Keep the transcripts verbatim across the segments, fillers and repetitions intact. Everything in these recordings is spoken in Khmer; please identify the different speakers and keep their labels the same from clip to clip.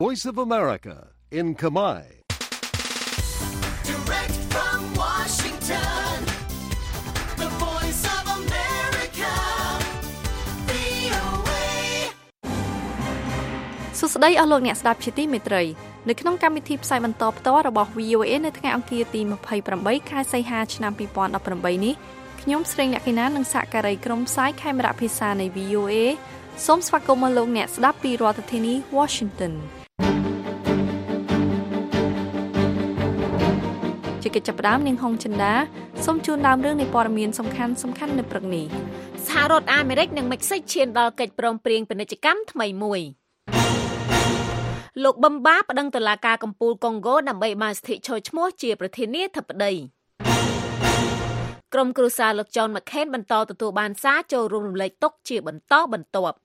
Speaker 1: Voice of America in Khmer.
Speaker 2: Direct from Washington, the Voice of America, វី អូ เอ
Speaker 3: សួស្តីអស់លោកអ្នកស្ដាប់ជាទីមេត្រីនៅក្នុងកម្មវិធីផ្សាយបន្តផ្ទាល់របស់ វី អូ เอ នៅថ្ងៃអង្គារទីยี่สิบแปดខែសីហាឆ្នាំยี่สิบสิบแปดនេះខ្ញុំស្រីអ្នកកេណានិងសហការីក្រុមផ្សាយខេមរៈភាសានៃ វី អូ เอ សូមស្វាគមន៍មកលោកអ្នកស្ដាប់ពីរដ្ឋធានី Washington ជាកិច្ចចាប់ផ្ដើមនាងហុងចិន្តាសូមជូនដើមរឿងនៃព័ត៌មានសំខាន់សំខាន់នៅព្រឹកនេះ
Speaker 4: សហរដ្ឋអាមេរិកនិងមិចស៊ិកឈានដល់កិច្ចព្រមព្រៀងពាណិជ្ជកម្មថ្មីមួយលោកបឹមបាប្តឹងតុលាការកំពូលកុងហ្គោដើម្បីបានសិទ្ធិចូលឈ្មោះជាប្រធានាធិបតីក្រុមគ្រួសារលោក John McCain បន្តទទួលបានសារចូលរួមរំលែកទុក្ខជាបន្តបន្ទាប់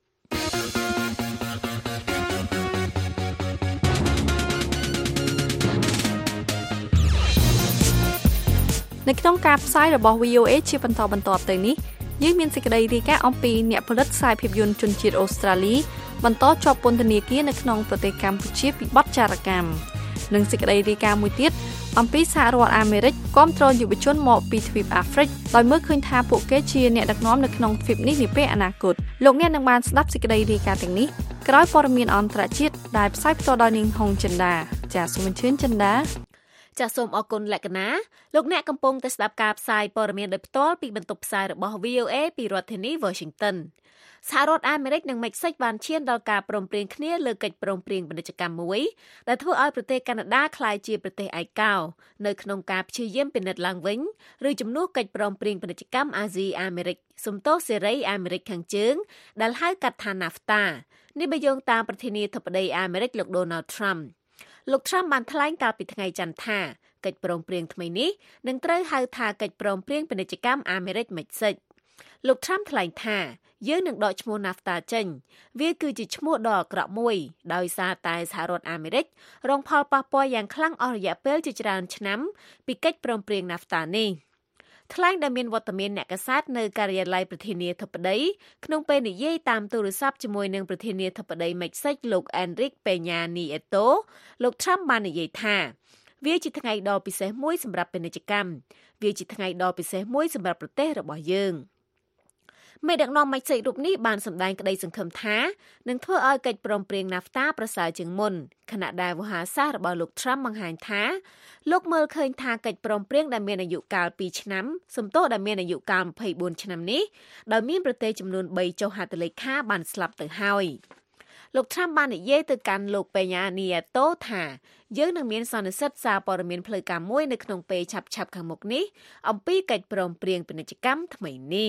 Speaker 4: នៅក្នុងការផ្សាយរបស់ វី អូ เอ ជាបន្តបន្ទាប់ទៅនេះយើងមានសេចក្តីរាយការណ៍អំពីអ្នកផលិតខ្សែភាពយន្តជនជាតិអូស្ត្រាលីបន្តជាប់ពន្ធនាគារនៅក្នុងប្រទេសកម្ពុជាពីបទចោរកម្មនិងសេចក្តីរាយការណ៍មួយទៀតអំពីសហរដ្ឋអាមេរិកគាំទ្រយុវជនមកពីទ្វីបអាហ្វ្រិកដោយមើលឃើញថាពួកគេជាអ្នកដឹកនាំនៅក្នុងទ្វីបនេះនាពេលអនាគតលោកអ្នកនឹងបានស្ដាប់សេចក្តីរាយការណ៍ទាំងនេះក្រោយព័ត៌មានអន្តរជាតិដែលផ្សាយផ្ទាល់ដោយនាងហុងចិន្តាចាសសូមអញ្ជើញចិន្តាចាសសូមអរគុណលក្ខណាលោកអ្នកកំពុងតែស្ដាប់ការផ្សាយព័ត៌មានដោយផ្ទាល់ពីបន្ទប់ផ្សាយរបស់ វី អូ เอ ពីរដ្ឋធានី Washington សហរដ្ឋអាមេរិកនិងមិចស៊ិកបានឈានដល់ការព្រមព្រៀងគ្នាលើកិច្ចព្រមព្រៀងពាណិជ្ជកម្មមួយដែលធ្វើឲ្យប្រទេសកាណាដាក្លាយជាប្រទេសឯកោនៅក្នុងការព្យាយាមពិនិត្យឡើងវិញឬជំនួសកិច្ចព្រមព្រៀងពាណិជ្ជកម្មអាស៊ីអាមេរិកសំទោសសេរីអាមេរិកខាងជើងដែលហៅកាត់ថា ណាហ្វតា នេះបើយោងតាមប្រធានាធិបតីអាមេរិកលោក Donald Trump លោក Trump បានថ្លែងកាលពីថ្ងៃច័ន្ទថាកិច្ចព្រមព្រៀងថ្មីនេះនឹងត្រូវហៅថាកិច្ចព្រមព្រៀងពាណិជ្ជកម្មអាមេរិកមិចស៊ិកលោក Trump ថ្លែងថាយើងនឹងដកឈ្មោះ ណាហ្វតា ចេញវាគឺជាឈ្មោះដ៏អាក្រក់មួយដោយសារតែសហរដ្ឋអាមេរិករងផលប៉ះពាល់យ៉ាងខ្លាំងអស់រយៈពេលជាច្រើនឆ្នាំពីកិច្ចព្រមព្រៀង ណាហ្វតា នេះថ្លែងដែលមានវត្តមានអ្នកកាសែតនៅការិយាល័យប្រធានាធិបតីក្នុងពេលនិយាយតាមទូរស័ព្ទជាមួយនឹងប្រធានាធិបតីមិចស៊ិកលោក Enrique Peña Nieto លោក Trump បាននិយាយថាវាជាថ្ងៃដ៏ពិសេសមួយសម្រាប់ពាណិជ្ជកម្មវាជាថ្ងៃដ៏ពិសេសមួយសម្រាប់ប្រទេសរបស់យើងមេដឹកនាំមិចស៊ិករូបនេះបានសម្ដែងក្តីសង្ឃឹមថានឹងធ្វើឲ្យកិច្ចព្រមព្រៀង ណាហ្វតា ប្រសើរជាងមុនខណៈដែលវោហារសាស្ត្ររបស់លោក Trump បង្ហាញថាលោកមើលឃើញថាកិច្ចព្រមព្រៀងដែលមានអាយុកាលពីរឆ្នាំសំទោសដែលមានអាយុកាលยี่สิบสี่ឆ្នាំនេះដោយមានប្រទេសចំនួនបីចុះហត្ថលេខាបានស្លាប់ទៅហើយលោក Trump បាននិយាយទៅកាន់លោក Peña Nieto ថាយើងនឹងមានសន្និសីទសារព័ត៌មានផ្លូវការមួយនៅក្នុងពេលឆាប់ៗខាងមុខនេះអំពីកិច្ចព្រមព្រៀងពាណិជ្ជកម្មថ្មីនេះ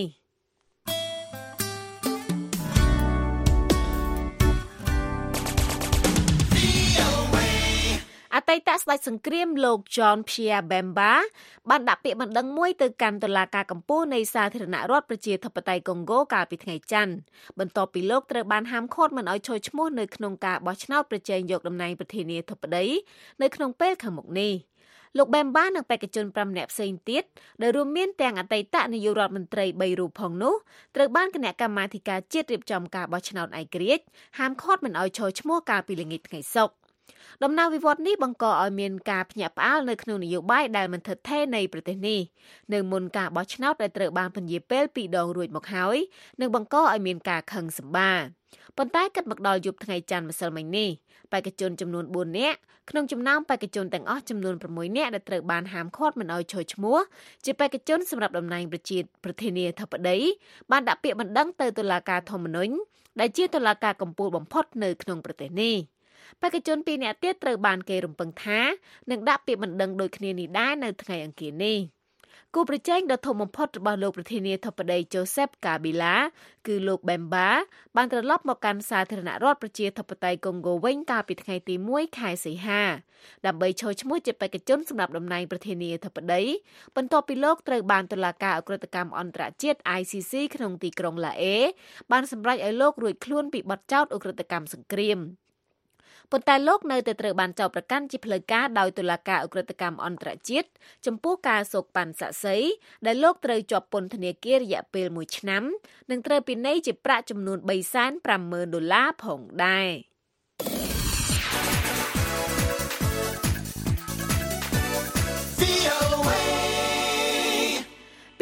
Speaker 4: អតីតស្ដេចសង្គ្រាមលោក John Pierre Bemba បានដាក់ពាក្យបណ្ដឹងមួយទៅកាន់តុលាការកំពូលនៃសាធារណរដ្ឋប្រជាធិបតេយ្យកុងហ្គោកាលពីថ្ងៃច័ន្ទបន្ទាប់ពីលោកត្រូវបានហាមឃាត់មិនឲ្យចូលឈ្មោះនៅក្នុងការបោះឆ្នោតប្រជែងយកតំណែងប្រធានាធិបតីនៅក្នុងពេលខាងមុខនេះលោក Bemba និងបេក្ខជនប្រាំនាក់ផ្សេងទៀតដែលរួមមានទាំងអតីតនាយករដ្ឋមន្ត្រីបីរូបផងនោះត្រូវបានគណៈកម្មាធិការជាតិរៀបចំការបោះឆ្នោតឯករាជ្យហាមឃាត់មិនឲ្យចូលឈ្មោះកាលពីល្ងាចថ្ងៃសុក្រដំណើរវិវត្តន៍នេះបង្កឲ្យមានការភ្ញាក់ផ្អើលនៅក្នុងនយោបាយដែលមិនថិតថេរនៃប្រទេសនេះនៅមុនការបោះឆ្នោតដែលត្រូវបានពន្យាពេលពីរដងរួចមកហើយនិងបង្កឲ្យមានការខឹងសម្បារប៉ុន្តែគិតមកដល់យប់ថ្ងៃច័ន្ទម្សិលមិញនេះបេក្ខជនចំនួនបួននាក់ក្នុងចំណោមបេក្ខជនទាំងអស់ចំនួនប្រាំមួយនាក់ដែលត្រូវបានហាមឃាត់មិនឲ្យចូលឈ្មោះជាបេក្ខជនសម្រាប់តំណែងប្រជាប្រធានាធិបតីបានដាក់ពាក្យបណ្ដឹងទៅតុលាការធម្មនុញ្ញដែលជាតុលាការកំពូលបំផុតនៅក្នុងប្រទេសនេះបេក្ខជនពីរនាក់ទៀតត្រូវបានគេរំពឹងថានឹងដាក់ពាក្យបណ្ដឹងដូចគ្នានេះដែរនៅថ្ងៃអង្គារនេះគូប្រជែងដ៏ធំបំផុតរបស់លោកប្រធានាធិបតី Joseph Kabila គឺលោក Bemba បានត្រឡប់មកកាន់សាធារណរដ្ឋប្រជាធិបតេយ្យកុងហ្គោវិញកាលពីថ្ងៃទីមួយខែសីហាដើម្បីចូលឈ្មោះជាបេក្ខជនសម្រាប់តំណែងប្រធានាធិបតីបន្ទាប់ពីលោកត្រូវបានតុលាការអក្រិតកម្មអន្តរជាតិ I C C ក្នុងទីក្រុងឡាអេបានសម្រេចឲ្យលោករួចខ្លួនពីបទចោទអក្រិតកម្មសង្គ្រាមប៉ុន្តែលោកនៅតែត្រូវបានចោទប្រកាន់ជាផ្លូវការដោយតុលាការអក្រិតកម្មអន្តរជាតិចំពោះការសូកប៉ាន់សាក់សីដែលលោកត្រូវជាប់ពន្ធនាគាររយៈពេលមួយឆ្នាំនិងត្រូវពិន័យជាប្រាក់ចំនួនបីសែនប្រាំម៉ឺនដុល្លារផងដែរ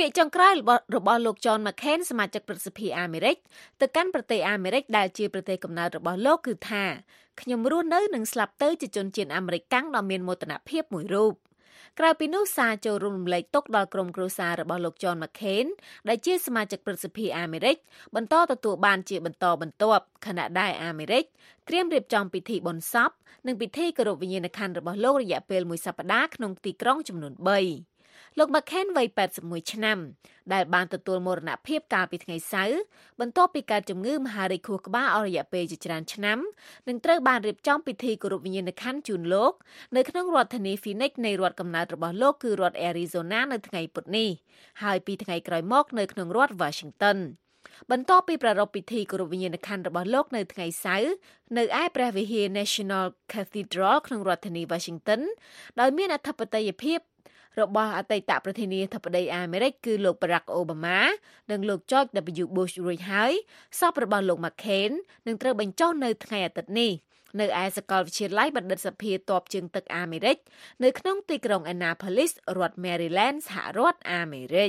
Speaker 5: ពាក្យចុងក្រោយរបស់លោក John McCain សមាជិកព្រឹទ្ធសភាអាមេរិកទៅកាន់ប្រទេសអាមេរិកដែលជាប្រទេសកំណើតរបស់លោកគឺថាខ្ញុំរស់នៅនិងស្លាប់ទៅជាជនជាតិអាមេរិកកាំងដ៏មានមោទនភាពមួយរូបក្រៅពីនោះសារចូលរួមរំលែកទុកដល់ក្រុមគ្រួសាររបស់លោក John McCain ដែលជាសមាជិកព្រឹទ្ធសភាអាមេរិកបន្តទទួលបានជាបន្តបន្ទាប់ខណៈដែលអាមេរិកត្រៀមរៀបចំពិធីបុណ្យសពនិងពិធីគោរពវិញ្ញាណក្ខន្ធរបស់លោករយៈពេលមួយសប្តាហ៍ក្នុងទីក្រុងចំនួនបីលោក McCain វ័យแปดสิบเอ็ดឆ្នាំដែលបានទទួលមរណភាពកាលពីថ្ងៃសៅរ៍បន្ទាប់ពីកើតជំងឺមហារីកខួរក្បាលអស់រយៈពេលជាច្រើនឆ្នាំនិងត្រូវបានរៀបចំពិធីគោរពវិញ្ញាណក្ខន្ធជូនលោកនៅក្នុងរដ្ឋធានី Phoenix នៃរដ្ឋកំណើតរបស់លោកគឺរដ្ឋ Arizona នៅថ្ងៃពុធនេះហើយពីថ្ងៃក្រោយមកនៅក្នុងរដ្ឋ Washington បន្ទាប់ពីប្រារព្ធពិធីគោរពវិញ្ញាណក្ខន្ធរបស់លោកនៅថ្ងៃសៅរ៍នៅឯព្រះវិហារ National Cathedral ក្នុងរដ្ឋធានី Washington ដោយមានអធិបតេយ្យភាពរបស់អតីតប្រធានាធិបតីអាមេរិកគឺលោក Barack Obama និងលោក George W. Bush រួចហើយសពរបស់លោក McCain នឹងត្រូវបញ្ចុះនៅថ្ងៃអាទិត្យនេះនៅឯសាកលវិទ្យាល័យបណ្ឌិតសភាទ័ពជើងទឹកអាមេរិកនៅក្នុងទីក្រុង Annapolis រដ្ឋ Maryland សហរដ្ឋអាមេរិក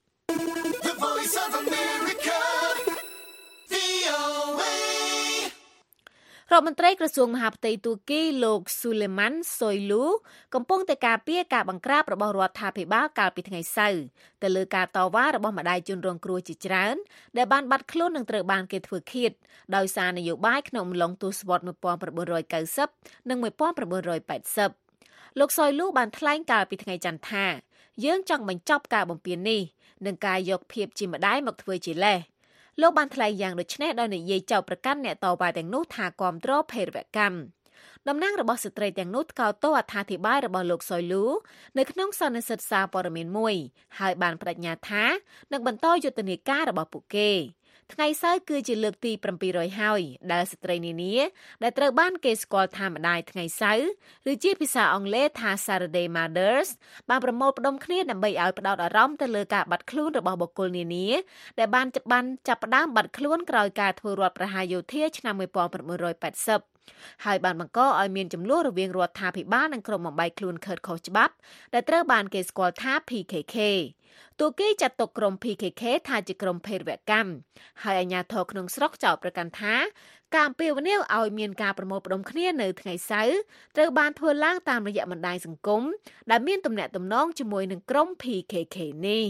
Speaker 2: The Voice of America វី អូ เอ
Speaker 5: រដ្ឋមន្ត្រីក្រសួងមហាផ្ទៃទួរគីលោក Suleiman Soylu កំពុងតែការពារការបង្ក្រាបរបស់រដ្ឋាភិបាលកាលពីថ្ងៃសៅរ៍ទៅលើការតវ៉ារបស់ម្ដាយជនរងគ្រោះជាច្រើនដែលបានបាត់ខ្លួននិងត្រូវបានគេធ្វើឃាតដោយសារនយោបាយក្នុងអំឡុងទសវត្សរ៍nineteen ninetyនិងnineteen eightyលោក Soylu បានថ្លែងកាលពីថ្ងៃច័ន្ទថាយើងចង់បញ្ចប់ការបំពាននេះនិងការយកភាពជាម្ដាយមកធ្វើជាលេសលោកបានថ្លែងយ៉ាងដូចនេះដោយនិយាយចោទប្រកាន់អ្នកតវ៉ាទាំងនោះថាគាំទ្រភេរវកម្មតំណាងរបស់ស្ត្រីទាំងនោះថ្កោលទោសអត្ថាធិប្បាយរបស់លោក Soylu នៅក្នុងសន្និសីទសារព័ត៌មានមួយហើយបានបដិញ្ញាថានឹងបន្តយុទ្ធនាការរបស់ពួកគេថ្ងៃសៅរ៍គឺជាលើកទីseven hundredហើយដែលស្ត្រីនានាដែលត្រូវបានគេស្គាល់ថាម្ដាយថ្ងៃសៅរ៍ឬជាភាសាអង់គ្លេសថា Saturday Mothers បានប្រមូលផ្ដុំគ្នាដើម្បីឲ្យផ្ដោតអារម្មណ៍ទៅលើការបាត់ខ្លួនរបស់បុគ្គលនានាដែលបានបានចាប់ផ្ដើមបាត់ខ្លួនក្រោយការធ្វើរដ្ឋប្រហារយោធាឆ្នាំnineteen eightyហើយបានបង្កឲ្យមានចំនួនរវាងរដ្ឋាភិបាលនិងក្រុមបំបីខ្លួនខិតខុសច្បាប់ដែលត្រូវបានគេស្គាល់ថា P K K ទូគេចាត់ទុកក្រុម P K K ថាជាក្រុមភេរវកម្មហើយអាជ្ញាធរក្នុងស្រុកចោទប្រកាន់ថាការអំពាវនាវឲ្យមានការប្រមូលផ្ដុំគ្នានៅថ្ងៃសៅរ៍ត្រូវបានធ្វើឡើងតាមរយៈបណ្ដាញសង្គមដែលមានទំនាក់ទំនងជាមួយនឹងក្រុម P K K នេះ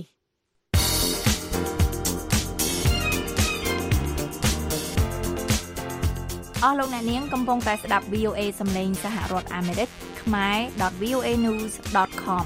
Speaker 3: អស់លោកអ្នកនាងកំពុងតែស្ដាប់ V O A សំឡេងសហរដ្ឋអាមេរិកខ្មែរ .v o a news dot com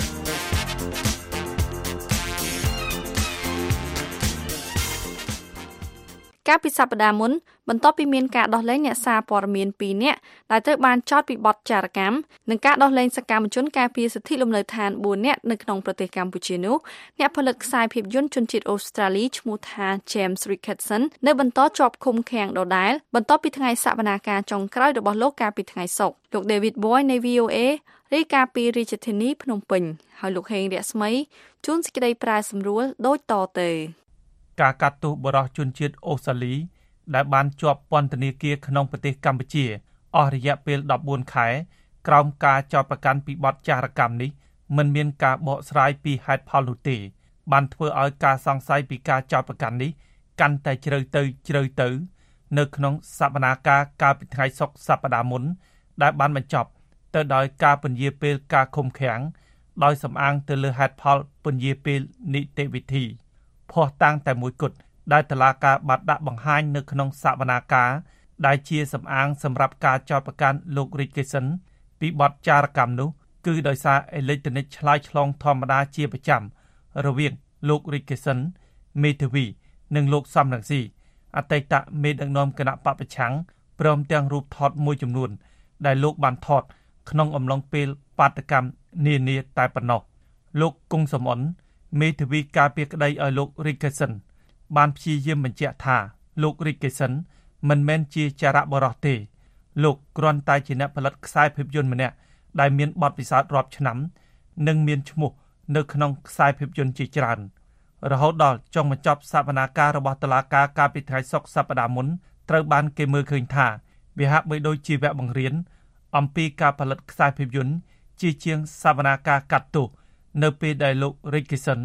Speaker 3: កាលពីសប្តាហ៍មុនបន្ទាប់ពីមានការដោះលែងអ្នកសារព័ត៌មានពីរនាក់ដែលត្រូវបានចោទពីបទចារកម្មនិងការដោះលែងសកម្មជនការពារសិទ្ធិលំនៅឋានfourនាក់នៅក្នុងប្រទេសកម្ពុជានោះអ្នកផលិតខ្សែភាពយន្តជនជាតិអូស្ត្រាលីឈ្មោះថា James Ricketson នៅបន្តជាប់ឃុំឃាំងដដែលបន្ទាប់ពីថ្ងៃសវនាការចុងក្រោយរបស់លោកកាលពីថ្ងៃសុក្រលោក David Boy នៃ V O A រាយការណ៍ពីរាជធានីភ្នំពេញហើយលោកហេងរស្មីជួនសេចក្តីប្រែសម្រួលដូចតទៅ
Speaker 6: ការកាត់ទោសបរិសុទ្ធជនជាតិអូស្ត្រាលីដែលបានជាប់ពន្ធនាគារក្នុងប្រទេសកម្ពុជាអស់រយៈពេលfourteenខែក្រោមការចោទប្រកាន់ពីបទចារកម្មនេះមិនមានការបកស្រាយពីហេតុផលនោះទេបានធ្វើឲ្យការសង្ស័យពីការចោទប្រកាន់នេះកាន់តែជ្រៅទៅជ្រៅទៅនៅក្នុងសវនាការកាលពីថ្ងៃសុក្រសប្តាហ៍មុនដែលបានបញ្ចប់ទៅដោយការពន្យាពេលការឃុំឃាំងដោយសំអាងទៅលើហេតុផលពន្យាពេលនីតិវិធីភ័ស្តុតាងតែមួយគត់ដែលតុលាការបានដាក់បង្ហាញនៅក្នុងសវនាការដែលជាសំអាងសម្រាប់ការចោទប្រកាន់លោក Ricketson ពីបទចារកម្មនោះគឺដោយសារអេឡិចត្រូនិកឆ្លើយឆ្លងធម្មតាជាប្រចាំរវាងលោក Ricketson មេធាវីនិងលោកសំរងស៊ីអតីតមេដឹកនាំគណៈបព្វប្រឆាំងព្រមទាំងរូបថតមួយចំនួនដែលលោកបានថតក្នុងអំឡុងពេលបាតកម្មនានាតែប៉ុណ្ណោះលោកគង់សំអនមេធាវីការពារក្តីឲ្យលោក Ricketson បានព្យាយាមបញ្ជាក់ថាលោក Ricketson មិនមែនជាចារៈបរិសុទ្ធទេលោកគ្រាន់តែជាអ្នកផលិតខ្សែភាពយន្តម្នាក់ដែលមានបទពិសោធន៍រាប់ឆ្នាំនិងមានឈ្មោះនៅក្នុងខ្សែភាពយន្តជាច្រើនរហូតដល់ចុងបញ្ចប់សវនាការរបស់តុលាការកាលពីថ្ងៃសុក្រសប្តាហ៍មុនត្រូវបានគេមើលឃើញថាវាហាក់បីដូចជាវគ្គបង្រៀនអំពីការផលិតខ្សែភាពយន្តជាជាងសវនាការកាត់ទោសនៅពេលដែលលោក Ricketson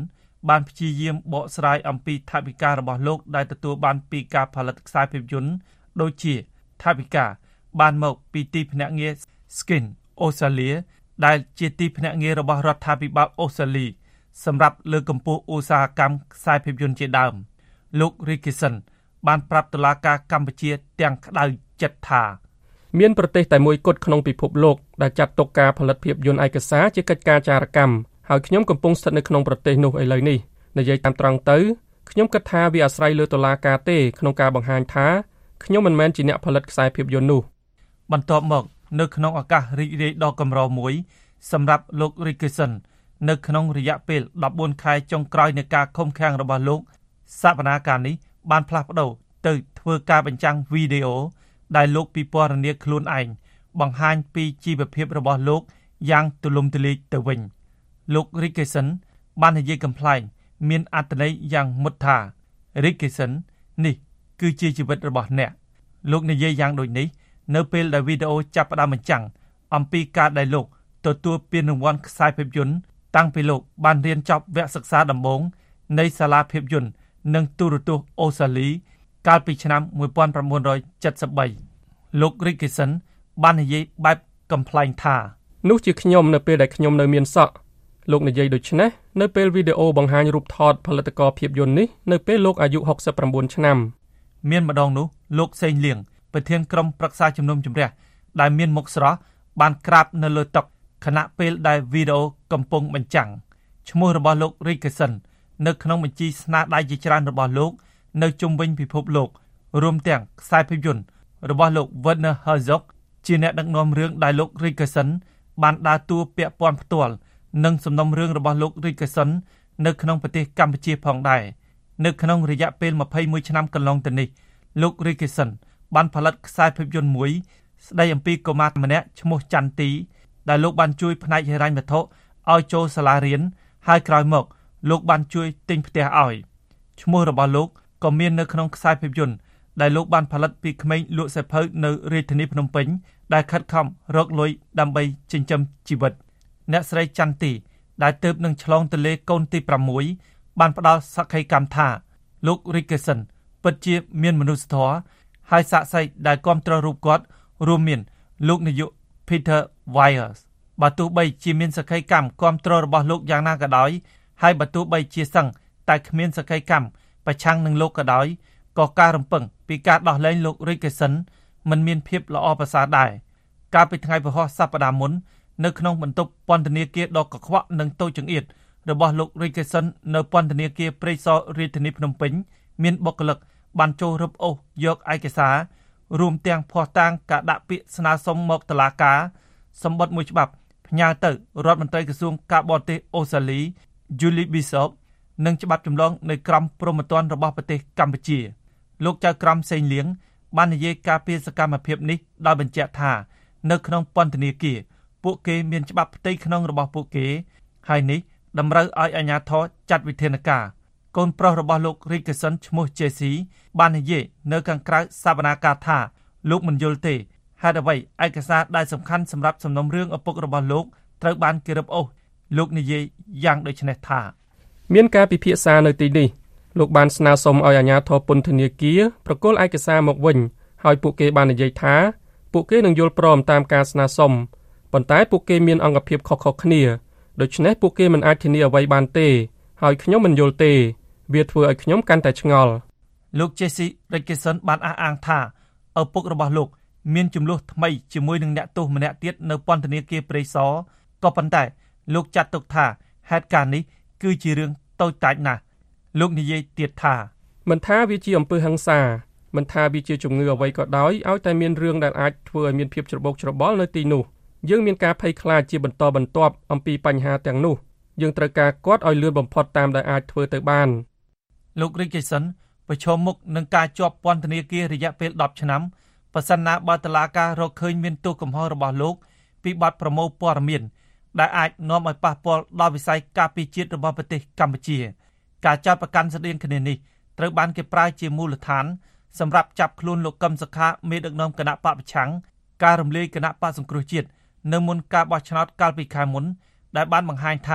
Speaker 6: បានព្យាយាមបកស្រាយអំពីថវិការបស់លោកដែលទទួលបានពីការផលិតខ្សែភាពយន្តដូចជាថវិកាបានមកពីទីភ្នាក់ងារ Skin Australia ដែលជាទីភ្នាក់ងាររបស់រដ្ឋាភិបាលអូស្ត្រាលីសម្រាប់លើកកម្ពស់ឧស្សាហកម្មខ្សែភាពយន្តជាដើមលោក Rickson បានប្រាប់តុលាការកម្ពុជាទាំងក្តៅចិត្តថា
Speaker 7: មានប្រទេសតែមួយគត់ក្នុងពិភពលោកដែលចាត់ទុកការផលិតភាពយន្តឯកសារជាកិច្ចការចារកម្មហើយខ្ញុំកំពុងស្ថិតនៅក្នុងប្រទេសនោះឥឡូវនេះនិយាយតាមត្រង់ទៅខ្ញុំគិតថាវាអាស្រ័យលើតុលាការទេក្នុងការបង្ហាញថាខ្ញុំមិនមែនជាអ្នកផលិតខ្សែភាពយន្តនោះ
Speaker 6: បន្ទាប់មកនៅក្នុងឱកាសរីករាយដ៏កម្រមួយសម្រាប់លោក Rickson នៅក្នុងរយៈពេលដប់បួនខែចុងក្រោយនៃការឃុំឃាំងរបស់លោកសវនាការនេះបានផ្លាស់ប្ដូរទៅធ្វើការបញ្ចាំងវីដេអូដែលលោកពិពណ៌នាខ្លួនឯងបង្ហាញពីជីវភាពរបស់លោកយ៉ាងទូលំទូលាយទៅវិញលោក Rickson បាននិយាយកំ pl ែងមានអត្ថន័យយ៉ាងមុតថា Rickson នេះគឺជាជីវិតរបស់អ្នកលោកនិយាយយ៉ាងដូចនេះនៅពេលដែលវីដេអូចាប់ផ្ដើមបញ្ចាំងអំពីការដែលលោកទទួលពានរង្វាន់ខ្សែភាពយន្តតាំងពីលោកបានរៀនចប់វគ្គសិក្សាដំបូងនៃសាលាភាពយន្តនិងទូរទស្សន៍អូស្ត្រាលីកាលពីឆ្នាំmột nghìn chín trăm bảy mươi baលោក Rickson បាននិយាយបែបកំ pl ែងថា
Speaker 7: នោះជាខ្ញុំនៅពេលដែលខ្ញុំនៅមានសក់លោកនិយាយដូច្នេះនៅពេលវីដេអូបង្ហាញរូបថតផលិតករភាពយន្តនេះនៅពេលលោកអាយុហុកសិបប្រាំបួនឆ្នាំ
Speaker 6: មានម្ដងនោះលោកសេងលៀងប្រធានក្រុមប្រឹក្សាជំនុំជម្រះដែលមានមុខស្រស់បានក្រាបនៅលើតុខណៈពេលដែលវីដេអូកំពុងបញ្ចាំងឈ្មោះរបស់លោក Rickson នៅក្នុងបញ្ជីស្នាដៃជាច្រើនរបស់លោកនៅជុំវិញពិភពលោករួមទាំងខ្សែភាពយន្តរបស់លោក Werner Herzog ជាអ្នកដឹកនាំរឿងដែលលោក Rickson បានដើរតួពាក់ព័ន្ធផ្ទាល់នឹងសំណុំរឿងរបស់លោក Rickson នៅក្នុងប្រទេសកម្ពុជាផងដែរនៅក្នុងរយៈពេលម្ភៃមួយឆ្នាំកន្លងទៅនេះលោក Rickson បានផលិតខ្សែភាពយន្តមួយស្ដីអំពីកុមារម្នាក់ឈ្មោះចន្ទទីដែលលោកបានជួយផ្នែកហិរញ្ញវត្ថុឲ្យចូលសាលារៀនហើយក្រោយមកលោកបានជួយទិញផ្ទះឲ្យឈ្មោះរបស់លោកក៏មាននៅក្នុងខ្សែភាពយន្តដែលលោកបានផលិតពីក្មេងលក់សៀវភៅនៅរាជធានីភ្នំពេញដែលខិតខំរកលុយដើម្បីចិញ្ចឹមជីវិតអ្នកស្រីចន្ទទីដែលទើបនឹងឆ្លងទលេកូនទីប្រាំមួយ បានផ្ដល់សក្ខីកម្មថាលោក Rickson ពិតជាមានមនុស្សធម៌ហើយសាក្សីដែលគាំទ្ររូបគាត់រួមមានលោកនាយក Peter Wyers បើទោះបីជាមានសក្ខីកម្មគាំទ្ររបស់លោកយ៉ាងណាក៏ដោយហើយបើទោះបីជាសឹងតែគ្មានសក្ខីកម្មប្រឆាំងនឹងលោកក៏ដោយក៏ការរំពឹងពីការដោះលែងលោក Rickson មិនមានភាពល្អប្រសើរដែរកាលពីថ្ងៃពហុសប្តាហ៍មុននៅក្នុងបន្ទប់ពន្ធនាគារដ៏កខ្វក់និងតូចចង្អៀតរបស់លោក Rickson នៅពន្ធនាគារព្រៃសររាជធានីភ្នំពេញមានបុគ្គលិកបានចូលរឹបអូសយកឯកសាររួមទាំងភស្តុតាងការដាក់ពាក្យស្នើសុំមកតុលាការសម្បត្តិមួយច្បាប់ផ្ញើទៅរដ្ឋមន្ត្រីក្រសួងការបរទេសអូស្ត្រាលី Julie Bishop និងច្បាប់ចម្លងនៃក្រមព្រហ្មទណ្ឌរបស់ប្រទេសកម្ពុជាលោកចៅក្រមសេងលៀងបាននិយាយការពីសកម្មភាពនេះដោយបញ្ជាក់ថានៅក្នុងពន្ធនាគារពួកគេមានច្បាប់ផ្ទៃក្នុងរបស់ពួកគេហើយនេះតម្រូវឲ្យអាជ្ញាធរចាត់វិធានការកូនប្រុសរបស់លោក Rickson ឈ្មោះ Jesse បាននិយាយនៅខាងក្រៅសវនាការថាលោកមិនយល់ទេហេតុអ្វីឯកសារដែលសំខាន់សម្រាប់សំណុំរឿងឪពុករបស់លោកត្រូវបានគេរឹបអូសលោកនិយាយយ៉ាងដូចនេះថា
Speaker 7: មានការពិភាក្សានៅទីនេះលោកបានស្នើសុំឲ្យអាជ្ញាធរពន្ធនាគារប្រគល់ឯកសារមកវិញហើយពួកគេបាននិយាយថាពួកគេនឹងយល់ព្រមតាមការស្នើសុំប៉ុន្តែពួកគេមានអង្គភាពខុសៗគ្នាដូច្នេះពួកគេមិនអាចធានាអ្វីបានទេហើយខ្ញុំមិនយល់ទេវាធ្វើឲ្យខ្ញុំកាន់តែឆ្ងល់
Speaker 6: លោក Jesse Rickson បានអះអាងថាឪពុករបស់លោកមានចំនួនថ្មីជាមួយនឹងអ្នកទោសម្នាក់ទៀតនៅពន្ធនាគារព្រៃសរក៏ប៉ុន្តែលោកចាត់ទុកថាហេតុការណ៍នេះគឺជារឿងតូចតាចណាស់លោកនិយាយទៀតថា
Speaker 7: មិនថាវាជាអំពើហិង្សាមិនថាវាជាជំងឺអ្វីក៏ដោយឲ្យតែមានរឿងដែលអាចធ្វើឲ្យមានភាពច្របូកច្របល់នៅទីនោះយើងមានការភ័យខ្លាចជាបន្តបន្ទាប់អំពីបញ្ហាទាំងនោះយើងត្រូវការគាត់ឲ្យលឿនបំផុតតាមដែលអាចធ្វើទៅបាន
Speaker 6: លោក Rickson ប្រឈមមុខនឹងការជាប់ពន្ធនាគាររយៈពេលដប់ឆ្នាំប្រសិនណាបើតុលាការរកឃើញមានទោសកំហុសរបស់លោកពីបទប្រមូលព័ត៌មានដែលអាចនាំឲ្យប៉ះពាល់ដល់វិស័យការពារជាតិរបស់ប្រទេសកម្ពុជាការចាប់ប្រកាន់ស្តីងគ្នានេះត្រូវបានគេប្រើជាមូលដ្ឋានសម្រាប់ចាប់ខ្លួនលោកកឹមសុខាមេដឹកនាំគណៈបកប្រឆាំងការរំលាយគណៈបកសង្គ្រោះជាតិនៅមុនការបោះឆ្នោតកាលពីខែមុនដែលបានបង្ហាញថា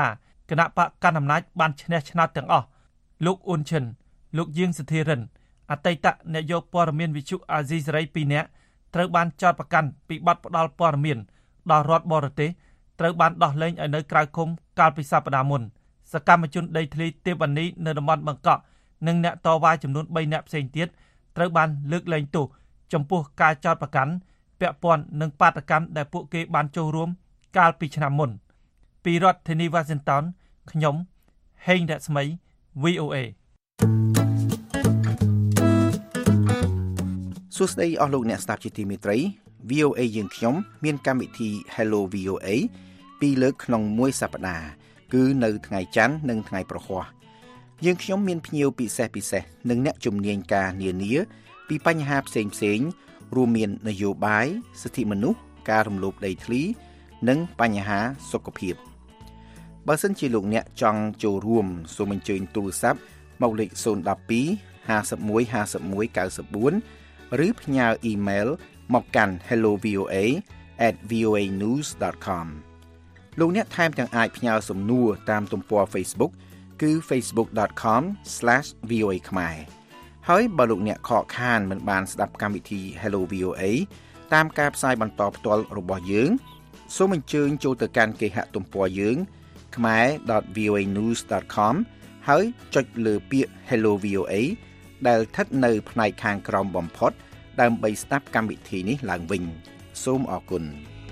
Speaker 6: គណៈបកកណ្ដាលអំណាចបានឈ្នះឆ្នោតទាំងអស់លោកអ៊ុនឈិនលោកយៀងសធិរិនអតីតនាយកព័ត៌មានវិទ្យុអាស៊ីសេរីពីរនាក់ត្រូវបានចោទប្រកាន់ពីបទផ្ដាល់ព័ត៌មានដល់រដ្ឋបរទេសត្រូវបានដោះលែងឲ្យនៅក្រៅឃុំកាលពីសប្តាហ៍មុនសកម្មជនដីធ្លីទេពអានីនៅតំបន់បង្កក់និងអ្នកតវ៉ាចំនួនបីនាក់ផ្សេងទៀតត្រូវបានលើកលែងទោសចំពោះការចោទប្រកាន់ពាក់ព័ន្ធនឹងបាតកម្មដែលពួកគេបានចូលរួមកាលពីឆ្នាំមុនពីរដ្ឋធានី Washington ខ្ញុំហេងរស្មី វី អូ เอ
Speaker 8: សួស្តីអស់លោកអ្នកស្ដាប់ជាទីមេត្រី វី អូ เอ យើងខ្ញុំមានកម្មវិធី Hello វី អូ เอ ពីរលើកក្នុងមួយសប្តាហ៍គឺនៅថ្ងៃច័ន្ទនិងថ្ងៃប្រហ័សយើងខ្ញុំមានភ្ញៀវពិសេសពិសេសនិងអ្នកជំនាញការនានាពីបញ្ហាផ្សេងផ្សេងរួមមាននយោបាយសិទ្ធិមនុស្សការរំលោភដីធ្លីនិងបញ្ហាសុខភាពបើសិនជាលោកអ្នកចង់ចូលរួមសូមអញ្ជើញទូរស័ព្ទមកលេខศูนย์ một hai ห้าสิบเอ็ด ห้าสิบเอ็ด เก้าสิบสี่ឬផ្ញើអ៊ីមែលមកកាន់ hello v o a at v o a news dot com លោកអ្នកថែមទាំងអាចផ្ញើសំណួរតាមទំព័រ Facebook គឺ facebook dot com slash v o a ខ្មែរហើយបើលោកអ្នកខកខានមិនបានស្ដាប់កម្មវិធី Hello វី អូ เอ តាមការផ្សាយបន្តផ្ទាល់របស់យើងសូមអញ្ជើញចូលទៅកាន់គេហទំព័រយើង khmae dot v o a news dot com ហើយចុចលើពាក្យ Hello វី អូ เอ ដែលស្ថិតនៅផ្នែកខាងក្រោមបំផុតដើម្បីស្ដាប់កម្មវិធីនេះឡើងវិញសូមអរគុណ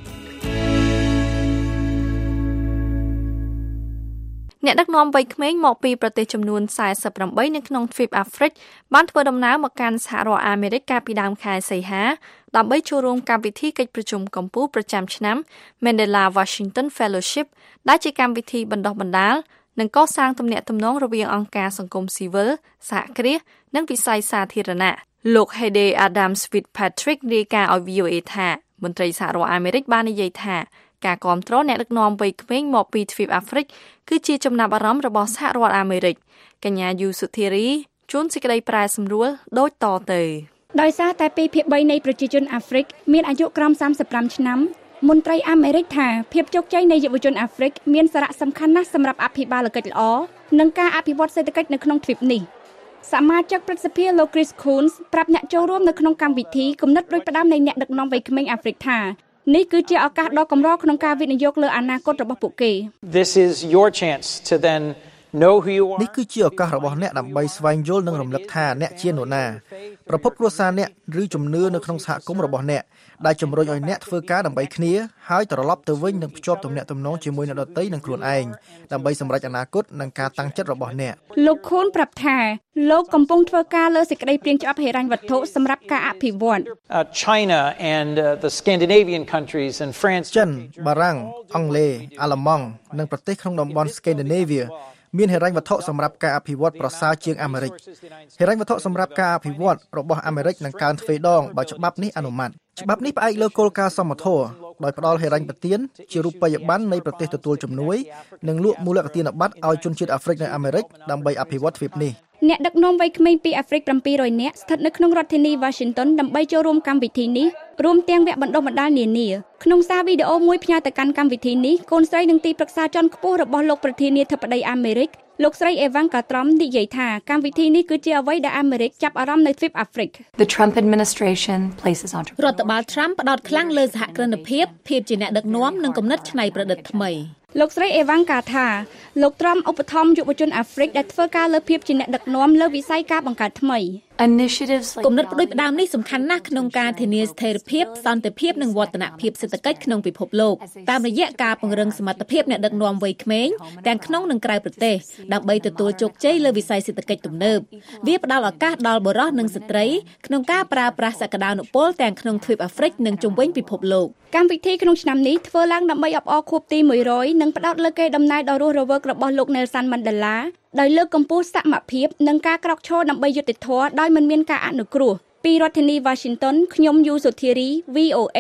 Speaker 3: អ្នកដឹកនាំវ័យក្មេងមកពីប្រទេសចំនួនสี่สิบแปดនៅក្នុងទ្វីបអាហ្វ្រិកបានធ្វើដំណើរមកកាន់សហរដ្ឋអាមេរិកកាលពីដើមខែសីហាដើម្បីចូលរួមកម្មវិធីកិច្ចប្រជុំកំពូលប្រចាំឆ្នាំ Mandela Washington Fellowship ដែលជាកម្មវិធីបណ្ដុះបណ្ដាលនិងកសាងទំនាក់ទំនងរវាងអង្គការសង្គមស៊ីវិលសហគ្រាសនិងវិស័យសាធារណៈលោក Heidi Adams Fitzpatrick រាយការណ៍ឲ្យ វី អូ เอ ថាមន្ត្រីសហរដ្ឋអាមេរិកបាននិយាយថាការគាំទ្រអ្នកដឹកនាំវ័យក្មេងមកពីទ្វីបអាហ្វ្រិកគឺជាចំណាប់អារម្មណ៍របស់សហរដ្ឋអាមេរិកកញ្ញាយូសុធារីជួនសេចក្តីប្រែសម្រួលដូចតទៅ
Speaker 4: ដោយសារតែពីរភាគបីនៃប្រជាជនអាហ្វ្រិកមានអាយុក្រោមសាមសិបប្រាំឆ្នាំមន្ត្រីអាមេរិកថាភាពជោគជ័យនៃយុវជនអាហ្វ្រិកមានសារៈសំខាន់ណាស់សម្រាប់អភិបាលកិច្ចល្អនិងការអភិវឌ្ឍសេដ្ឋកិច្ចនៅក្នុងទ្វីបនេះសមាជិកព្រឹទ្ធសភាលោក Chris Coons ប្រាប់អ្នកចូលរួមនៅក្នុងកម្មវិធីគំនិតដូចផ្ដាំនៃអ្នកដឹកនាំវ័យក្មេងអាហ្វ្រិកថានេះគឺជាឱកាសដ៏កម្រក្នុងការវិនិយោគលើអនាគតរបស់ពួកគេ
Speaker 9: This is your chance to then know who you are
Speaker 10: នេះគឺជាឱកាសរបស់អ្នកដើម្បីស្វែងយល់និងរំលឹកថាអ្នកជានរណាប្រភពគ្រួសារអ្នកឬជំនឿនៅក្នុងសហគមន៍របស់អ្នកដែលជំរុញឲ្យអ្នកធ្វើការដើម្បីគ្នាហើយត្រឡប់ទៅវិញនិងភ្ជាប់ទំនាក់ទំនងជាមួយអ្នកដទៃនិងខ្លួនឯងដើម្បីសម្រេចអនាគតនិងការតាំងចិត្តរបស់អ្នក
Speaker 4: លោក Khun ប្រាប់ថាលោកកំពុងធ្វើការលើសេចក្តីព្រាងច្បាប់ហិរញ្ញវត្ថុសម្រាប់ការអភិវឌ្ឍ
Speaker 9: China and uh, the Scandinavian countries and France
Speaker 10: ចិនបារាំងអង់គ្លេសអាល្លឺម៉ង់និងប្រទេសក្នុងតំបន់ Scandinaviaមានហិរញ្ញវត្ថុសម្រាប់ការអភិវឌ្ឍប្រសើរជាងអាមេរិកហិរញ្ញវត្ថុសម្រាប់ការអភិវឌ្ឍរបស់អាមេរិកនឹងកើនទ្វេដងបើច្បាប់នេះអនុម័តច្បាប់នេះផ្អែកលើគោលការណ៍សមធម៌ដោយផ្ដល់ហិរញ្ញប្បទានជារូបិយប័ណ្ណនៃប្រទេសទទួលជំនួយនិងលក់មូលកទានប័ណ្ណឲ្យជនជាតិអាហ្វ្រិកនៅអាមេរិកដើម្បីអភិវឌ្ឍទ្វីបនេះ
Speaker 4: អ្នកដឹកនាំវ័យក្មេងពីអាហ្វ្រិកเจ็ดร้อยនាក់ស្ថិតនៅក្នុងរដ្ឋធានី Washington ដើម្បីចូលរួមកម្មវិធីនេះរួមទាំងវគ្គបណ្ដុះបណ្ដាលនានាក្នុងសារវីដេអូមួយផ្ញើទៅកាន់កម្មវិធីនេះកូនស្រីនិងទីប្រឹក្សាជាន់ខ្ពស់របស់លោកប្រធានាធិបតីអាមេរិកលោកស្រី Ivanka Trump និយាយថាកម្មវិធីនេះគឺជាអ្វីដែលអាមេរិកចាប់អារម្មណ៍នៅទ្វីបអាហ្វ្រិក
Speaker 11: The Trump administration places on
Speaker 5: រដ្ឋបាល Trump ផ្ដោតខ្លាំងលើសហគ្រិនភាពភាពជាអ្នកដឹកនាំនិងគំនិតច្នៃប្រឌិតថ្មី
Speaker 4: លោកស្រី Ivanka ថាលោក Trump ឧបត្ថម្ភយុវជនអាហ្វ្រិកដែលធ្វើការលើភាពជាអ្នកដឹកនាំលើវិស័យការបង្កើតថ្មី
Speaker 11: Initiatives
Speaker 5: គំនិតផ្ដួចផ្ដើមនេះសំខាន់ណាស់ក្នុងការធានាស្ថិរភាពសន្តិភាពនិងវឌ្ឍនភាពសេដ្ឋកិច្ចក្នុងពិភពលោកតាមរយៈការពង្រឹងសមត្ថភាពអ្នកដឹកនាំវ័យក្មេងទាំងក្នុងនិងក្រៅប្រទេសដើម្បីទទួលជោគជ័យលើវិស័យសេដ្ឋកិច្ចទំនើបវាផ្ដល់ឱកាសដល់បុរសនិងស្ត្រីក្នុងការប្រើប្រាស់សក្តានុពលទាំងក្នុងទ្វីបអាហ្វ្រិកនិងជុំវិញពិភពលោក
Speaker 4: កម្មវិធីក្នុងឆ្នាំនេះធ្វើឡើងដើម្បីអបអរខួបទីមួយរយនិងផ្ដោតលើកេរដំណែលដ៏រស់រវើករបស់លោក Nelson Mandela ដោយលើកកម្ពស់សមភាពនិងការក្រោកឈរដើម្បីយុត្តិធម៌ដោយមិនមានការអនុគ្រោះពីរដ្ឋធានី Washington ខ្ញុំយូសុធារី វី អូ เอ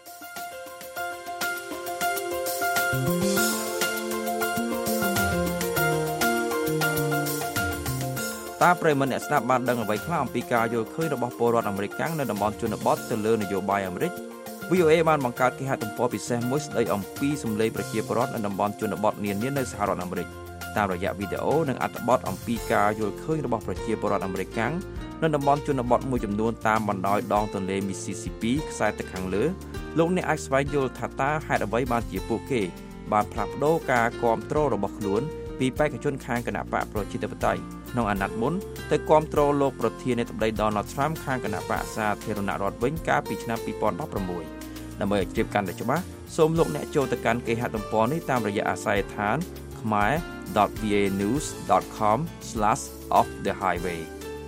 Speaker 12: តើប្រិយមិត្តអ្នកស្ដាប់បានដឹងអ្វីខ្លះអំពីការយល់ឃើញរបស់ពលរដ្ឋអាមេរិកកាំងនៅតំបន់ជនបទទៅលើនយោបាយអាមេរិកវី អូ เอ បានបង្កើតគេហទំព័រពិសេសមួយស្ដីអំពីសម្លេងប្រជាពលរដ្ឋនៅតំបន់ជនបទនានានៅសហរដ្ឋអាមេរិកតាមរយៈវីដេអូនិងអត្ថបទអំពីការយល់ឃើញរបស់ប្រជាពលរដ្ឋអាមេរិកកាំងនៅតំបន់ជនបទមួយចំនួនតាមបណ្ដោយដងទន្លេ Mississippi ខ្សែទឹកខាងលើលោកអ្នកអាចស្វែងយល់ថាតើហេតុអ្វីបានជាពួកគេបានផ្លាស់ប្ដូរការគាំទ្ររបស់ខ្លួនពីបេក្ខជនខាងគណបកប្រជាធិបតេយ្យក្នុងអាណត្តិមុនទៅគាំទ្រលោកប្រធានាធិបតី Donald Trump ខាងគណបកសាធារណរដ្ឋវិញកាលពីឆ្នាំពីរពាន់ដប់ប្រាំមួយដើម្បីឲ្យជ្រាបកាន់តែច្បាស់សូមលោកអ្នកចូលទៅកាន់គេហទំព័រនេះតាមរយៈអាស័យដ្ឋាន khmer dot v a news dot com slash off the highway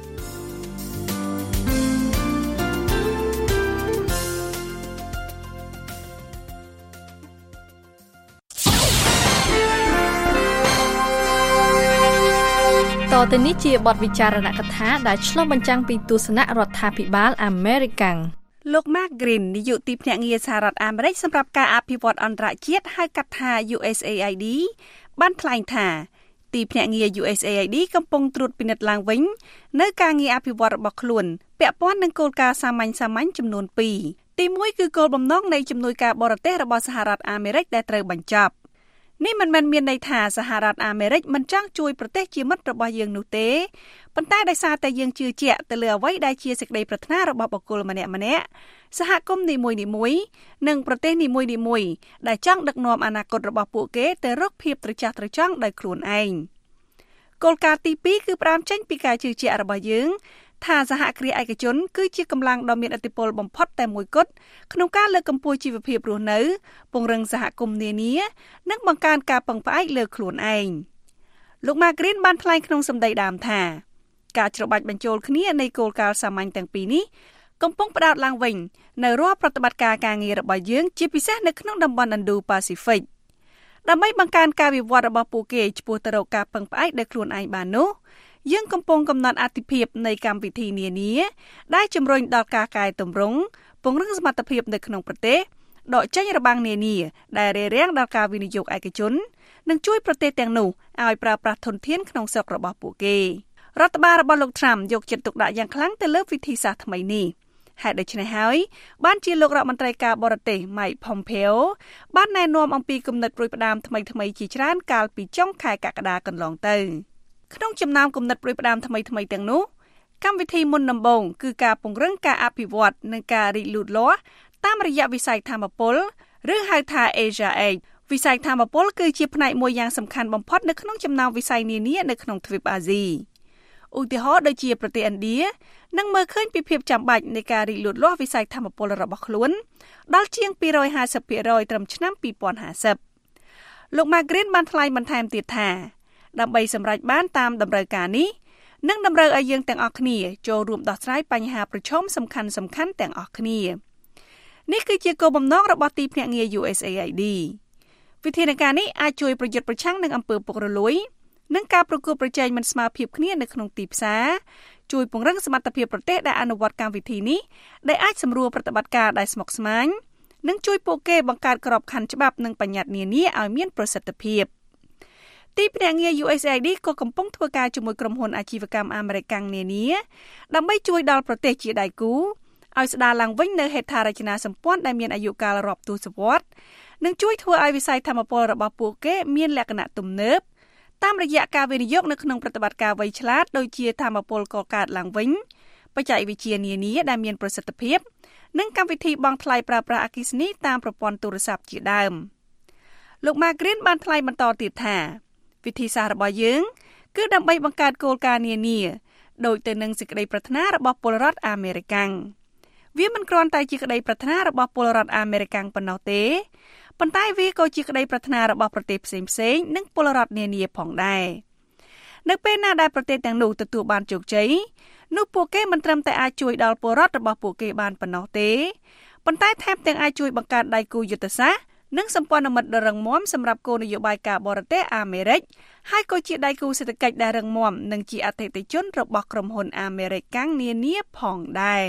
Speaker 3: តទៅនេះជាបទវិចារណកថាដែលឆ្លុះបញ្ចាំងពីទស្សនៈរដ្ឋាភិបាលអាមេរិកលោក Mark Green នាយកទីភ្នាក់ងារសហរដ្ឋអាមេរិកសម្រាប់ការអភិវឌ្ឍអន្តរជាតិហៅកាត់ថា U S A I D បានថ្លែងថាទីភ្នាក់ងារ U S A I D កំពុងត្រួតពិនិត្យឡើងវិញនៅការងារអភិវឌ្ឍរបស់ខ្លួនពាក់ព័ន្ធនឹងគោលការណ៍សាមញ្ញសាមញ្ញចំនួនពីរទីមួយគឺគោលបំណងនៃជំនួយការបរទេសរបស់សហរដ្ឋអាមេរិកដែលត្រូវបញ្ចប់នេះមិនមែនមានន័យថាសហរដ្ឋអាមេរិកមិនចង់ជួយប្រទេសជាមិត្តរបស់យើងនោះទេប៉ុន្តែដោយសារតែយើងជឿជាក់ទៅលើអ្វីដែលជាសេចក្តីប្រាថ្នារបស់បុគ្គលម្នាក់ម្នាក់សហគមន៍នីមួយៗនិងប្រទេសនីមួយៗដែលចង់ដឹកនាំអនាគតរបស់ពួកគេទៅរកភាពត្រចះត្រចង់ដោយខ្លួនឯងគោលការណ៍ទីពីរគឺផ្ដើមចេញពីការជឿជាក់របស់យើងថាសហគ្រាសឯកជនគឺជាកម្លាំងដ៏មានឥទ្ធិពលបំផុតតែមួយគត់ក្នុងការលើកកម្ពស់ជីវភាពរស់នៅពង្រឹងសហគមន៍នានានិងបង្កើនការពឹងផ្អែកលើខ្លួនឯងលោក Mark Green បានថ្លែងក្នុងសម្ដីដើមថាការច្របាច់បញ្ចូលគ្នានៃគោលការណ៍សាមញ្ញទាំងពីរនេះកំពុងផ្ដោតឡើងវិញនៅរាល់ប្រតិបត្តិការការងាររបស់យើងជាពិសេសនៅក្នុងតំបន់ Indo-Pacific ដើម្បីបង្កើនការវិវត្តរបស់ពួកគេឆ្ពោះទៅរកការពឹងផ្អែកលើខ្លួនឯងបាននោះយើងកំពុងកំណត់អាទិភាពនៃកម្មវិធីនានាដែលជំរុញដល់ការកែតម្រង់ពង្រឹងសមត្ថភាពនៅក្នុងប្រទេសដកចេញរបាំងនានាដែលរារាំងដល់ការវិនិយោគឯកជននិងជួយប្រទេសទាំងនោះឲ្យប្រើប្រាស់ធនធានក្នុងស្រុករបស់ពួកគេរដ្ឋបាលរបស់លោក Trump យកចិត្តទុកដាក់យ៉ាងខ្លាំងទៅលើវិធីសាស្ត្រថ្មីនេះហេតុដូច្នេះហើយបានជាលោករដ្ឋមន្ត្រីការបរទេស Mike Pompeo បានណែនាំអំពីគំនិតប្រួយផ្ដាមថ្មីៗជាច្រើនកាលពីចុងខែកក្កដាកន្លងទៅក្នុងចំណោមគំនិតប្រួយផ្ដាមថ្មីៗទាំងនោះកម្មវិធីមុនដំបូងគឺការពង្រឹងការអភិវឌ្ឍនិងការរីកលូតលាស់តាមរយៈវិស័យថាមពលឬហៅថា Asia Aid វិស័យថាមពលគឺជាផ្នែកមួយយ៉ាងសំខាន់បំផុតនៅក្នុងចំណោមវិស័យនានានៅក្នុងទ្វីបអាស៊ីឧទាហរណ៍ដូចជាប្រទេសឥណ្ឌានឹងមើលឃើញពីភាពចាំបាច់នៃការរីកលូតលាស់វិស័យថាមពលរបស់ខ្លួនដល់ជាងពីររយហាសិបភាគរយត្រឹមឆ្នាំពីរពាន់ហាសិបលោក Mark Green បានថ្លែងបន្ថែមទៀតថាដើម្បីសម្រេចបានតាមតម្រូវការនេះនឹងតម្រូវឲ្យយើងទាំងអស់គ្នាចូលរួមដោះស្រាយបញ្ហាប្រឈមសំខាន់ៗទាំងអស់គ្នានេះគឺជាគោលបំណងរបស់ទីភ្នាក់ងារ U S A I D វិធានការនេះអាចជួយប្រយុទ្ធប្រឆាំងនឹងអំពើពុករលួយនិងការប្រកួតប្រជែងមិនស្មើភាពគ្នានៅក្នុងទីផ្សារជួយពង្រឹងសមត្ថភាពប្រទេសដែលអនុវត្តកម្មវិធីនេះដែលអាចសម្រួលប្រតិបត្តិការដែលស្មុគស្មាញនិងជួយពួកគេបង្កើតក្របខ័ណ្ឌច្បាប់និងបញ្ញត្តិនានាឲ្យមានប្រសិទ្ធភាពទីភ្នាក់ងារ U S A I D ក៏កំពុងធ្វើការជាមួយក្រុមហ៊ុនអាជីវកម្មអាមេរិកនានាដើម្បីជួយដល់ប្រទេសជាដៃគូឲ្យស្ដារឡើងវិញនៅហេដ្ឋារចនាសម្ព័ន្ធដែលមានអាយុកាលរាប់ទសវត្សរ៍និងជួយធ្វើឲ្យវិស័យថាមពលរបស់ពួកគេមានលក្ខណៈទំនើបតាមរយៈការវិនិយោគនៅក្នុងប្រតិបត្តិការវៃឆ្លាតដូចជាថាមពលកកើតឡើងវិញបច្ចេកវិទ្យានានាដែលមានប្រសិទ្ធភាពនិងកម្មវិធីបង់ថ្លៃប្រើប្រាស់អគ្គិសនីតាមប្រព័ន្ធទូរស័ព្ទជាដើមលោក Mark Green បានថ្លែងបន្តទៀតថាវិធីសាស្ត្ររបស់យើងគឺដើម្បីបង្កើតគោលការណ៍នានាដោយទៅនឹងសេចក្តីប្រាថ្នារបស់ពលរដ្ឋអាមេរិកាំងវាមិនគ្រាន់តែជាក្តីប្រាថ្នារបស់ពលរដ្ឋអាមេរិកាំងប៉ុណ្ណោះទេប៉ុន្តែវាក៏ជាក្តីប្រាថ្នារបស់ប្រទេសផ្សេងៗនិងពលរដ្ឋនានាផងដែរនៅពេលណាដែលប្រទេសទាំងនោះទទួលបានជោគជ័យនោះពួកគេមិនត្រឹមតែអាចជួយដល់ពលរដ្ឋរបស់ពួកគេបានប៉ុណ្ណោះទេប៉ុន្តែថែមទាំងអាចជួយបង្កើតដៃគូយុទ្ធសាស្ត្រនិងសម្ព័ន្ធមិត្តដ៏រឹងមាំសម្រាប់គោលនយោបាយការបរទេសអាមេរិកហើយក៏ជាដៃគូសេដ្ឋកិច្ចដែលរឹងមាំនិងជាអតិថិជនរបស់ក្រុមហ៊ុនអាមេរិកកាំងនានាផងដែរ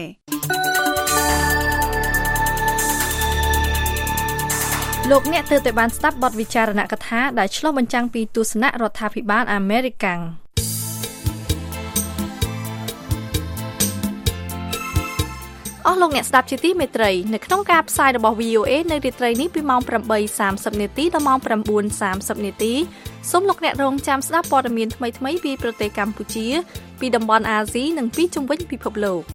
Speaker 3: លោកអ្នកទើបតែបានស្ដាប់បទវិចារណកថាដែលឆ្លុះបញ្ចាំងពីទស្សនៈរដ្ឋាភិបាលអាមេរិកាំងអស់លោកអ្នកស្ដាប់ជាទីមេត្រីនៅក្នុងការផ្សាយរបស់ វី អូ អេ នៅរាត្រីនេះពីម៉ោង ប្រាំបីសាមសិប នាទីដល់ម៉ោង ប្រាំបួនសាមសិប នាទីសូមលោកអ្នករងចាំស្ដាប់ព័ត៌មានថ្មីៗពីប្រទេសកម្ពុជាពីតំបន់អាស៊ីនិងពីជុំវិញពិភពលោក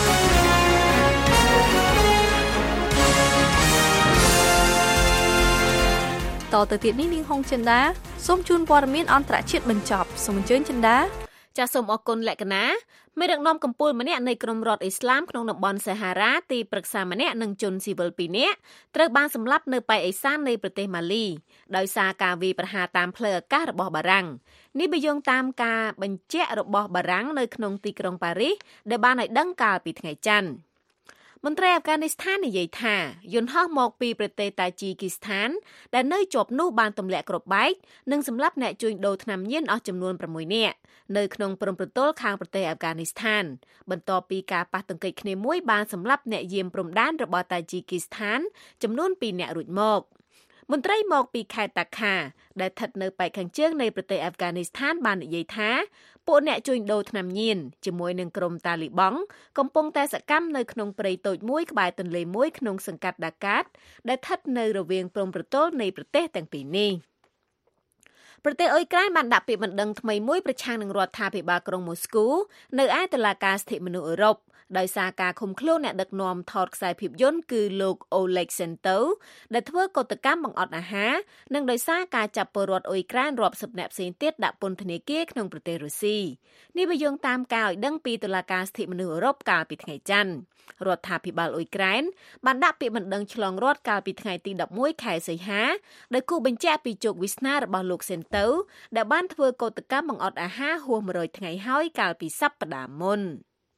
Speaker 3: តទៅទៀតនេះនាងហុងចិន្តាសូមជូនព័ត៌មានអន្តរជាតិបញ្ចប់សូមអញ្ជើញចិន្តា
Speaker 5: ចាសសូមអរគុណលក្ខណាមេដឹកនាំកម្ពុជាម្នាក់នៃក្រុមរដ្ឋអ៊ីស្លាមក្នុងតំបន់សាហារ៉ាទីប្រឹក្សាម្នាក់និងជនស៊ីវិលពីរនាក់ត្រូវបានសម្លាប់នៅប៉ែកឦសាននៃប្រទេសម៉ាលីដោយសារការវាយប្រហារតាមផ្លូវអាកាសរបស់បារាំងនេះបើយោងតាមការបញ្ជាក់របស់បារាំងនៅក្នុងទីក្រុងប៉ារីសដែលបានឲ្យដឹងកាលពីថ្ងៃច័ន្ទមន្ត្រីអាហ្វហ្គានីស្ថាននិយាយថាយន្តហោះមកពីប្រទេសតាជីគីស្ថានដែលនៅជាប់នោះបានទម្លាក់គ្រាប់បែកនិងសម្លាប់អ្នកជួញដូរថ្នាំញៀនអស់ចំនួនប្រាំមួយនាក់នៅក្នុងព្រំប្រទល់ខាងប្រទេសអាហ្វហ្គានីស្ថានបន្ទាប់ពីការប៉ះទង្គិចគ្នាមួយបានសម្លាប់អ្នកយាមព្រំដែនរបស់តាជីគីស្ថានចំនួនពីរនាក់រួចមកមន្ត្រីមកពីខេត្តតាខាដែលស្ថិតនៅប៉ែកខាងជើងនៃប្រទេសអាហ្វហ្គានីស្ថានបាននិយាយថាពួកអ្នកជួញដូរថ្នាំញៀនជាមួយនឹងក្រុមតាលីបង់កំពុងតែសកម្មនៅក្នុងព្រៃតូចមួយក្បែរទន្លេមួយក្នុងសង្កាត់ដាកាតដែលស្ថិតនៅរវាងព្រំប្រទល់នៃប្រទេសទាំងពីរនេះប្រទេសអ៊ុយក្រែនបានដាក់ពាក្យបណ្ដឹងថ្មីមួយប្រឆាំងនឹងរដ្ឋាភិបាលក្រុងម៉ូស្គូនៅឯតុលាការសិទ្ធិមនុស្សអឺរ៉ុបដោយសារការឃុំខ្លួនអ្នកដឹកនាំថតខ្សែភាពយន្តគឺលោកអូឡេកសេនតូដែលធ្វើកុតកម្មបង្អត់អាហារនិងដោយសារការចាប់ពលរដ្ឋអ៊ុយក្រែនរាប់សិបនាក់ផ្សេងទៀតដាក់ពន្ធនាគារក្នុងប្រទេសរុស្ស៊ីនេះបើយោងតាមការឲ្យដឹងពីតុលាការសិទ្ធិមនុស្សអឺរ៉ុបកាលពីថ្ងៃច័ន្ទរដ្ឋាភិបាលអ៊ុយក្រែនបានដាក់ពាក្យបណ្ដឹងឆ្លងរដ្ឋកាលពីថ្ងៃទីដប់មួយខែសីហាដោយគូបញ្ជាក់ពីជោគវាសនារបស់លោកសេនតូដែលបានធ្វើកុតកម្មបង្អត់អាហារហួសមួយរយថ្ងៃហើយកាលពីសប្តាហ៍មុន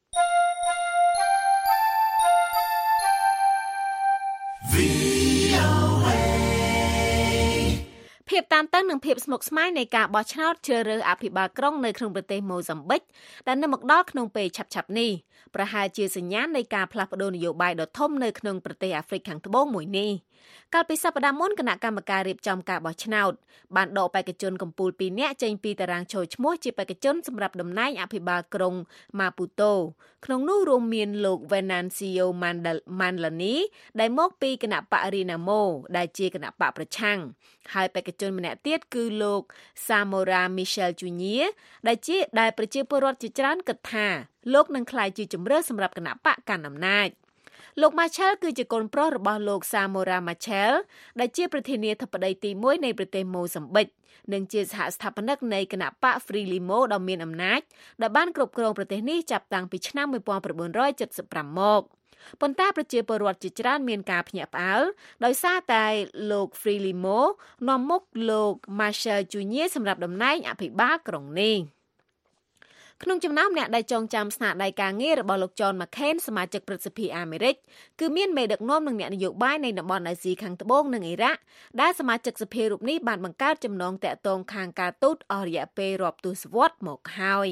Speaker 5: ភាពតានតឹងនិងភាពស្មុគស្មាញនៃការបោះឆ្នោតជ្រើសរើសអភិបាលក្រុងនៅក្នុងប្រទេសម៉ូហ្សាំប៊ិកដែលនឹងមកដល់ក្នុងពេលឆាប់ៗនេះប្រហែលជាសញ្ញាណនៃការផ្លាស់ប្តូរនយោបាយដ៏ធំនៅក្នុងប្រទេសអាហ្វ្រិកខាងត្បូងមួយនេះកាលពីសប្តាហ៍មុនគណៈកម្មការរៀបចំការបោះឆ្នោតបានដកបេក្ខជនកំពូលពីរនាក់ចេញពីតារាងចូលឈ្មោះជាបេក្ខជនសម្រាប់តំណែងអភិបាលក្រុងម៉ាពូតូក្នុងនោះរួមមានលោក Venancio Mandlani ដែលមកពីគណៈបក Renamo ដែលជាគណៈបកប្រឆាំងហើយបេក្ខជនម្នាក់ទៀតគឺលោក Samora Michel Junior ដែលជាដែលប្រជាពលរដ្ឋជាច្រើនគិតថាលោកនឹងក្លាយជាជម្រើសសម្រាប់គណៈបកកាន់អំណាចលោក Machel គឺជាកូនប្រុសរបស់លោក Samora Machel ដែលជាប្រធានាធិបតីទីមួយនៃប្រទេសម៉ូហ្សាំប៊ិកនិងជាសហស្ថាបនិកនៃគណៈបក Frelimo ដ៏មានអំណាចដែលបានគ្រប់គ្រងប្រទេសនេះចាប់តាំងពីឆ្នាំmột nghìn chín trăm七十五មកប៉ុន្តែប្រជាពលរដ្ឋជាច្រើនមានការភ្ញាក់ផ្អើលដោយសារតែលោក Frelimo នាំមុខលោក Machel Junior សម្រាប់តំណែងអភិបាលក្រុងនេះក្នុងចំណោមអ្នកដែលចងចាំស្នាដៃការងាររបស់លោក John McCain សមាជិកព្រឹទ្ធសភាអាមេរិកគឺមានមេដឹកនាំនិងអ្នកនយោបាយនៃតំបន់អាស៊ីខាងត្បូងនិងអ៊ីរ៉ាក់ដែលសមាជិកសភារូបនេះបានបង្កើតចំណងតាក់ទងខាងការទូតអស់រយៈពេលរាប់ទសវត្សរ៍មកហើយ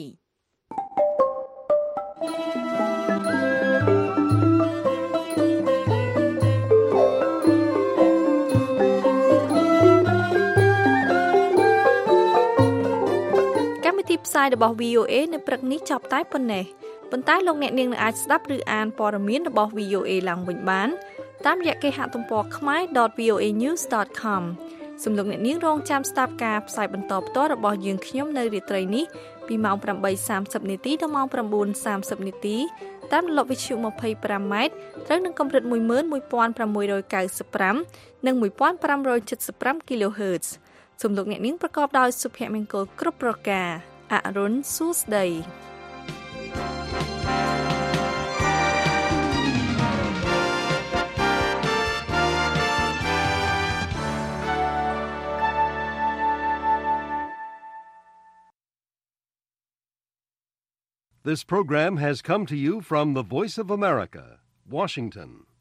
Speaker 3: ផ្សាយរបស់ វី អូ អេ នៅព្រឹកនេះចប់តែប៉ុណ្ណេះប៉ុន្តែលោកអ្នកនាងអាចស្ដាប់ឬអានព័ត៌មានរបស់ វី អូ អេ ឡើងវិញបានតាមរយៈគេហទំព័រ khmae dot v o a news dot com សូមលោកអ្នកនាងរងចាំស្ដាប់ការផ្សាយបន្តផ្ទាល់របស់យើងខ្ញុំនៅរាត្រីនេះពីម៉ោងប្រាំបីសាមសិបនាទីដល់ម៉ោងប្រាំបួនសាមសិបនាទីតាមរលកវិទ្យុยี่สิบห้าម៉ែត្រត្រូវនឹងកម្រិតmột nghìn một trăm sáu mươiห้าនិងmột nghìn năm trăm七十ห้า kHz សូមលោកអ្នកនាងប្រកបដោយសុភមង្គលគ្រប់ប្រការអរុនសួស្ដី
Speaker 1: This program has come to you from the Voice of America, Washington.